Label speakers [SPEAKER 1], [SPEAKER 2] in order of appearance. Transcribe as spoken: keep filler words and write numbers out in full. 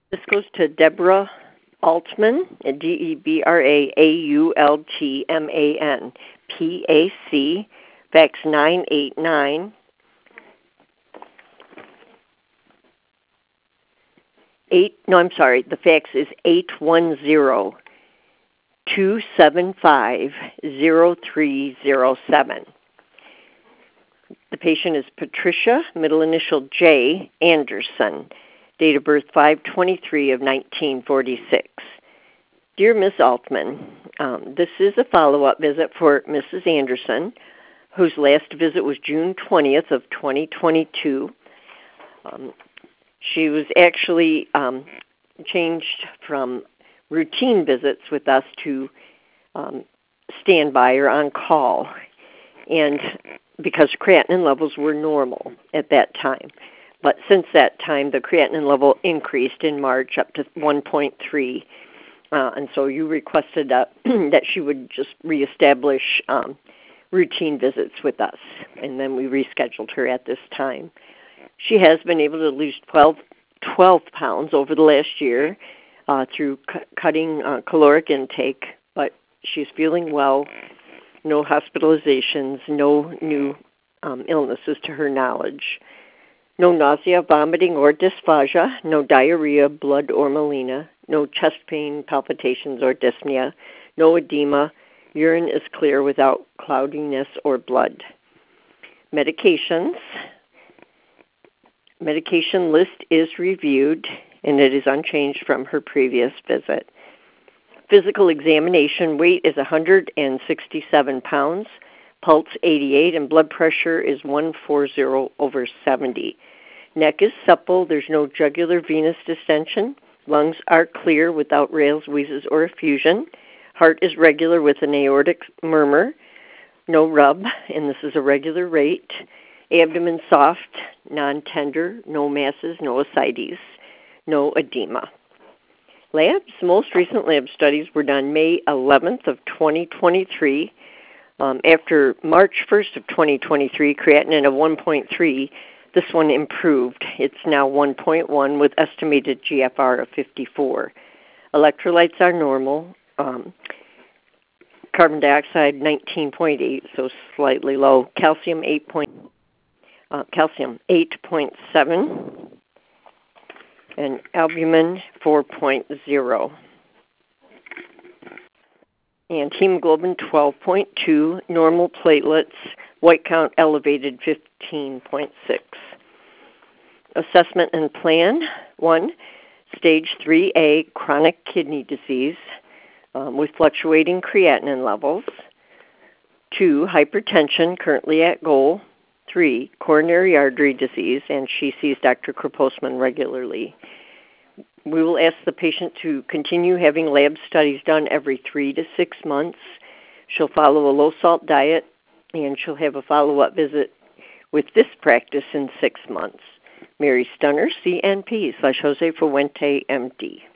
[SPEAKER 1] This goes to Deborah Altman, D E B R A A U L T M A N, P A C, fax nine eight nine, eight, no, I'm sorry, the fax is eight one zero, two seven five, zero three zero seven. The patient is Patricia, middle initial J, Anderson, date of birth five twenty-three of nineteen forty-six. Dear Miss Altman, um, this is a follow-up visit for Missus Anderson, whose last visit was June twentieth of twenty twenty-two. Um, she was actually um, changed from routine visits with us to um, standby or on call, and because creatinine levels were normal at that time. But since that time, the creatinine level increased in March up to one point three, uh, and so you requested uh, that she would just reestablish um, routine visits with us, and then we rescheduled her at this time. She has been able to lose twelve, twelve pounds over the last year uh, through cu- cutting uh, caloric intake, but she's feeling well, no hospitalizations, no new um, illnesses to her knowledge. No nausea, vomiting, or dysphagia, no diarrhea, blood, or melena, no chest pain, palpitations, or dyspnea, no edema, urine is clear without cloudiness or blood. Medications. Medication list is reviewed, and it is unchanged from her previous visit. Physical examination, weight is one hundred sixty-seven pounds, pulse eighty-eight, and blood pressure is one forty over seventy. Neck is supple. There's no jugular venous distension. Lungs are clear without rales, wheezes, or effusion. Heart is regular with an aortic murmur. No rub, and this is a regular rate. Abdomen soft, non-tender, no masses, no ascites, no edema. Labs, most recent lab studies were done May eleventh of twenty twenty-three. Um, after March first of twenty twenty-three, creatinine of one point three, this one improved. It's now one point one with estimated G F R of fifty-four. Electrolytes are normal. Um, carbon dioxide nineteen point eight, so slightly low. Calcium eight point, uh, calcium eight point seven, and albumin four point zero. And hemoglobin twelve point two, normal platelets, white count elevated fifteen point six. Assessment and plan. One, stage three A, chronic kidney disease um, with fluctuating creatinine levels. Two, hypertension, currently at goal. Three, coronary artery disease, and she sees Doctor Krposman regularly. We will ask the patient to continue having lab studies done every three to six months. She'll follow a low-salt diet, and she'll have a follow-up visit with this practice in six months. Mary Stunner, C N P, slash Jose Fuente, M D.